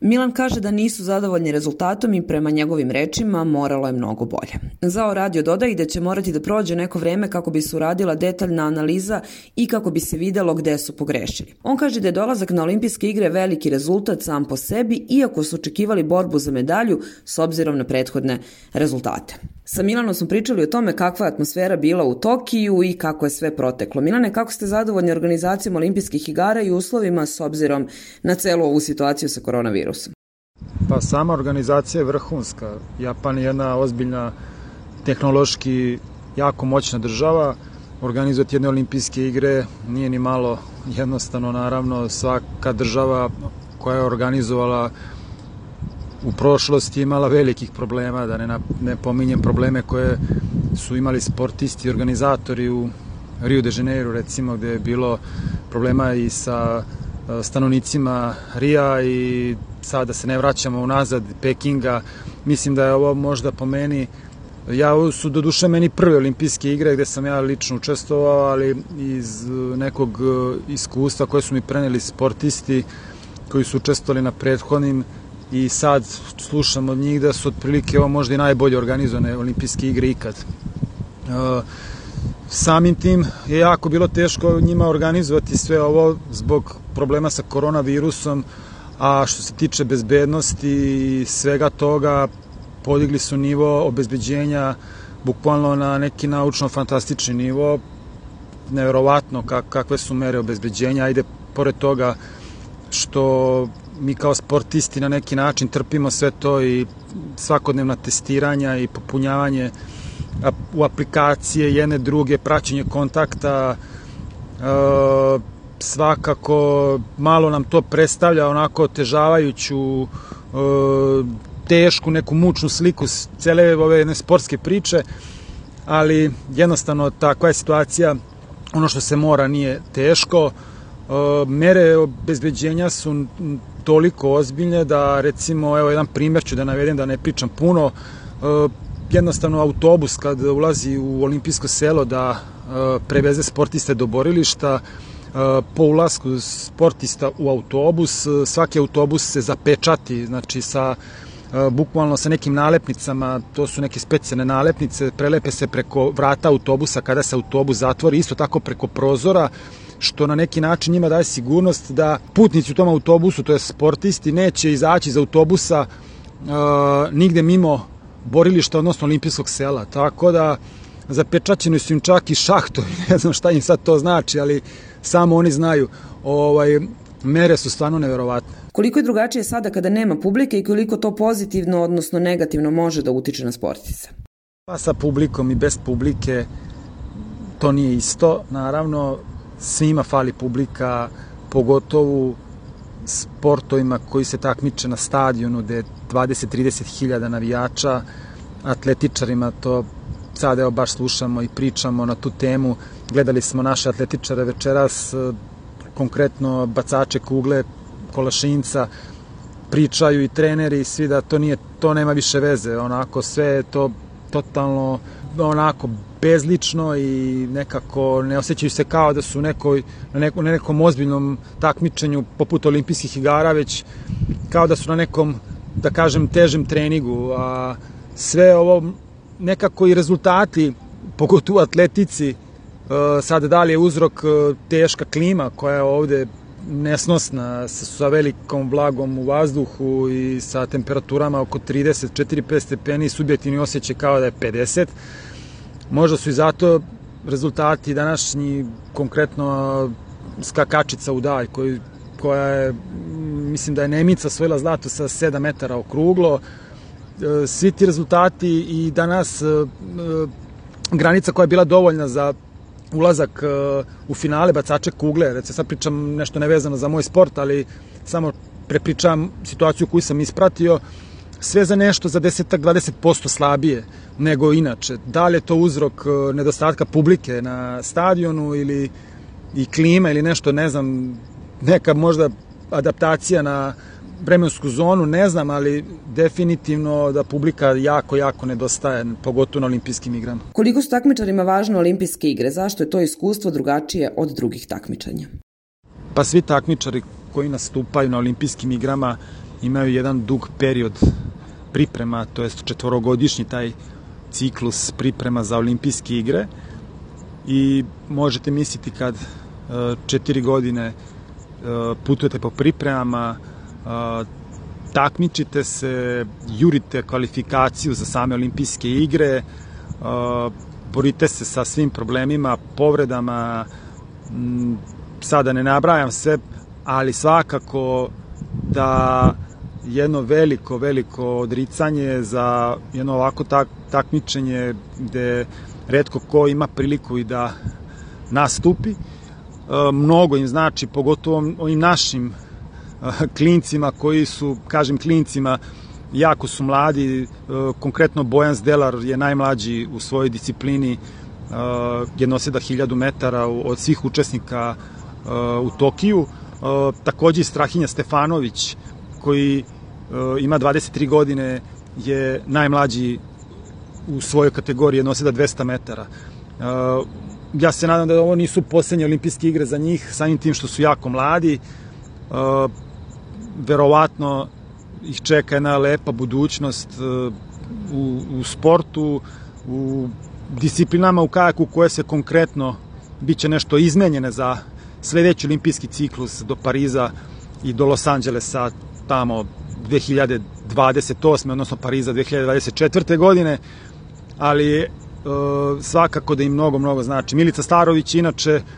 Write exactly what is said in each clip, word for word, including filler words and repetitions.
Milan kaže da nisu zadovoljni rezultatom i prema njegovim rečima moralo je mnogo bolje. Zao radio dodaje da će morati da prođe neko vreme kako bi se uradila detaljna analiza i kako bi se videlo gde su pogrešili. On kaže da je dolazak na olimpijske igre veliki rezultat sam po sebi, iako su očekivali borbu za medalju s obzirom na prethodne rezultate. Sa Milanom smo pričali o tome kakva je atmosfera bila u Tokiju i kako je sve proteklo. Milane, kako ste zadovoljni organizacijom olimpijskih igara i uslovima s obzirom na celu ovu situaciju sa koronavirusom? Pa sama organizacija je vrhunska. Japan je jedna ozbiljna, tehnološki jako moćna država. Organizovati jedne olimpijske igre nije ni malo jednostavno. Naravno, svaka država koja je organizovala u prošlosti imala velikih problema, da ne, ne pominjem probleme koje su imali sportisti i organizatori u Rio de Janeiro, recimo, gde je bilo problema i sa stanovnicima Rija i sada da se ne vraćamo unazad, Pekinga. Mislim da je ovo možda po meni, ja ovo su do duše meni prve olimpijske igre gde sam ja lično učestvovao, ali iz nekog iskustva koje su mi preneli sportisti koji su učestvovali na prethodnim i sad slušam od njih da su otprilike ovo možda i najbolje organizovane olimpijske igre ikad. Uh, samim tim je jako bilo teško njima organizovati sve ovo zbog problema sa koronavirusom, a što se tiče bezbednosti i svega toga, podigli su nivo obezbeđenja bukvalno na neki naučno-fantastični nivo. Neverovatno kak, kakve su mere obezbeđenja. Ajde, pored toga što mi kao sportisti na neki način trpimo sve to i svakodnevna testiranja i popunjavanje u aplikacije jedne druge, praćenje kontakta, e, svakako malo nam to predstavlja onako otežavajuću, e, tešku, neku mučnu sliku cele ove jedne sportske priče, ali jednostavno takva je situacija, ono što se mora nije teško. E, mere obezbeđenja su toliko ozbiljne da, recimo, evo jedan primjer ću da navedem, da ne pričam puno, e, jednostavno autobus kad ulazi u olimpijsko selo da e, preveze sportiste do borilišta, e, po ulasku sportista u autobus, svaki autobus se zapečati, znači sa e, bukvalno sa nekim nalepnicama, to su neke specijalne nalepnice, prelepe se preko vrata autobusa kada se autobus zatvori, isto tako preko prozora, što na neki način njima daje sigurnost da putnici u tom autobusu, to je sportisti, neće izaći iz autobusa e, nigde mimo borilišta, odnosno olimpijskog sela. Tako da zapečaćeni su im čak i šahtovi, ne znam šta im sad to znači, ali samo oni znaju. Ovaj, mere su stvarno neverovatne. Koliko je drugačije sada kada nema publike i koliko to pozitivno, odnosno negativno može da utiče na sportiste? Pa sa publikom i bez publike to nije isto. Naravno, svima fali publika, pogotovo sportovima koji se takmiče na stadionu gde je dvadeset do trideset hiljada navijača, atletičarima to sad evo baš slušamo i pričamo na tu temu. Gledali smo naše atletičare večeras, konkretno bacače kugle, kolašinca, pričaju i treneri i svi da to nije, to nema više veze, onako sve je to totalno onako bezlično i nekako ne osjećaju se kao da su nekoj, na, neko, na nekom ozbiljnom takmičenju poput olimpijskih igara, već kao da su na nekom, da kažem, težem treningu. A sve ovo nekako i rezultati, pogotovo u atletici, sad da li je uzrok teška klima koja je ovde nesnosna sa velikom vlagom u vazduhu i sa temperaturama oko trideset četiri pedeset stepeni, subjektivni osjećaj kao da je pedeset. Možda su i zato rezultati današnji, konkretno skakačica u dalj, koji, koja je, mislim da je Nemica osvojila zlato sa sedam metara okruglo. Svi ti rezultati i danas granica koja je bila dovoljna za ulazak u finale bacače kugle, recimo sad pričam nešto nevezano za moj sport, ali samo prepričam situaciju koju sam ispratio, sve za nešto za deset do dvadeset posto slabije nego inače. Da li je to uzrok nedostatka publike na stadionu ili i klima ili nešto, ne znam, neka možda adaptacija na vremensku zonu, ne znam, ali definitivno da publika jako, jako nedostaje, pogotovo na olimpijskim igrama. Koliko su takmičarima važne olimpijske igre? Zašto je to iskustvo drugačije od drugih takmičenja? Pa svi takmičari koji nastupaju na olimpijskim igrama imaju jedan dug period priprema, to jest četvorogodišnji taj ciklus priprema za olimpijske igre i možete misliti kad četiri godine putujete po pripremama, takmičite se, jurite kvalifikaciju za same olimpijske igre, borite se sa svim problemima, povredama, sada ne nabrajam sve, ali svakako da jedno veliko, veliko odricanje za jedno ovako tak, takmičenje gde retko ko ima priliku i da nastupi. Mnogo im znači, pogotovo ovim našim klincima koji su, kažem klincima, jako su mladi, konkretno Bojan Zdelar je najmlađi u svojoj disciplini, je nosida hiljadu metara od svih učesnika u Tokiju. Takođe Strahinja Stefanović, koji ima dvadeset tri godine, je najmlađi u svojoj kategoriji, je nosida dvesta metara. Ja se nadam da ovo nisu poslednje olimpijske igre za njih, samim tim što su jako mladi. Verovatno ih čeka jedna lepa budućnost u, u sportu, u disciplinama u kajaku koje se konkretno biće nešto izmenjene za sledeći olimpijski ciklus do Pariza i do Los Angelesa tamo dve hiljade dvadeset osme odnosno Pariza dve hiljade dvadeset četvrte godine, ali e, svakako da im mnogo, mnogo znači. Milica Starović, inače, e,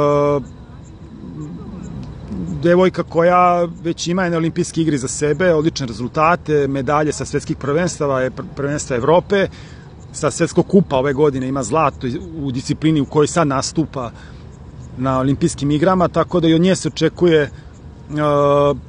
devojka koja već ima jedne olimpijske igre za sebe, odlične rezultate, medalje sa svetskih prvenstava, prvenstva Evrope, sa svetskog kupa ove godine ima zlato u disciplini u kojoj sad nastupa na olimpijskim igrama, tako da i od nje se očekuje uh,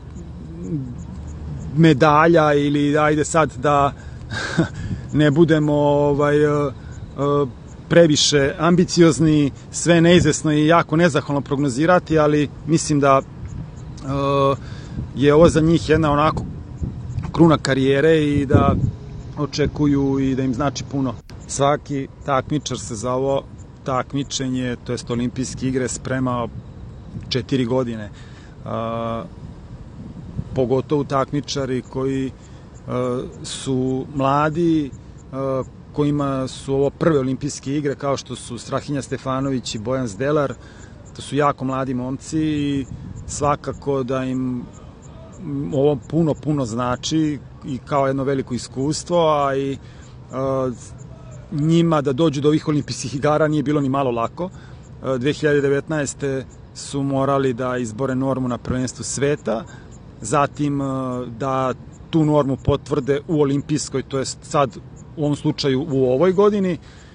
medalja ili ajde sad da ne budemo ovaj, uh, uh, previše ambiciozni, sve neizvesno i jako nezahvalno prognozirati, ali mislim da uh, je ovo za njih jedna onako kruna karijere i da očekuju i da im znači puno. Svaki takmičar se za ovo takmičenje, to jest olimpijske igre, spremao četiri godine. Uh, pogotovo takmičari koji uh, su mladi, uh, kojima su ovo prve olimpijske igre, kao što su Strahinja Stefanović i Bojan Zdelar. To su jako mladi momci i svakako da im ovo puno, puno znači i kao jedno veliko iskustvo, a i uh, njima da dođu do ovih olimpijskih igara nije bilo ni malo lako. dve hiljade devetnaeste su morali da izbore normu na prvenstvu sveta, zatim da tu normu potvrde u olimpijskoj, to jest sad u ovom slučaju u ovoj godini.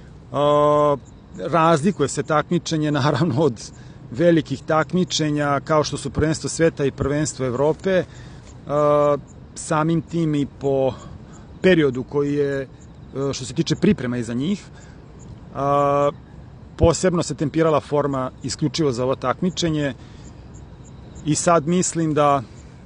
Razlikuje se takmičenje naravno od velikih takmičenja kao što su prvenstvo sveta i prvenstvo Evrope, samim tim i po periodu koji je što se tiče priprema iza njih. A, posebno se tempirala forma isključivo za ovo takmičenje i sad mislim da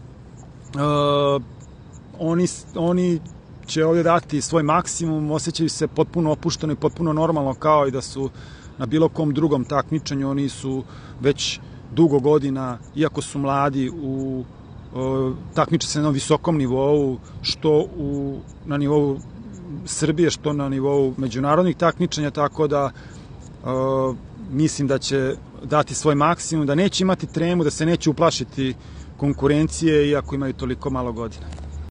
a, oni, oni će ovdje dati svoj maksimum, osjećaju se potpuno opušteno i potpuno normalno kao i da su na bilo kom drugom takmičenju. Oni su već dugo godina, iako su mladi, u takmiče se na visokom nivou, što u, na nivou Srbije, što na nivou međunarodnih takmičenja, tako da uh, mislim da će dati svoj maksimum, da neće imati tremu, da se neće uplašiti konkurencije iako imaju toliko malo godina.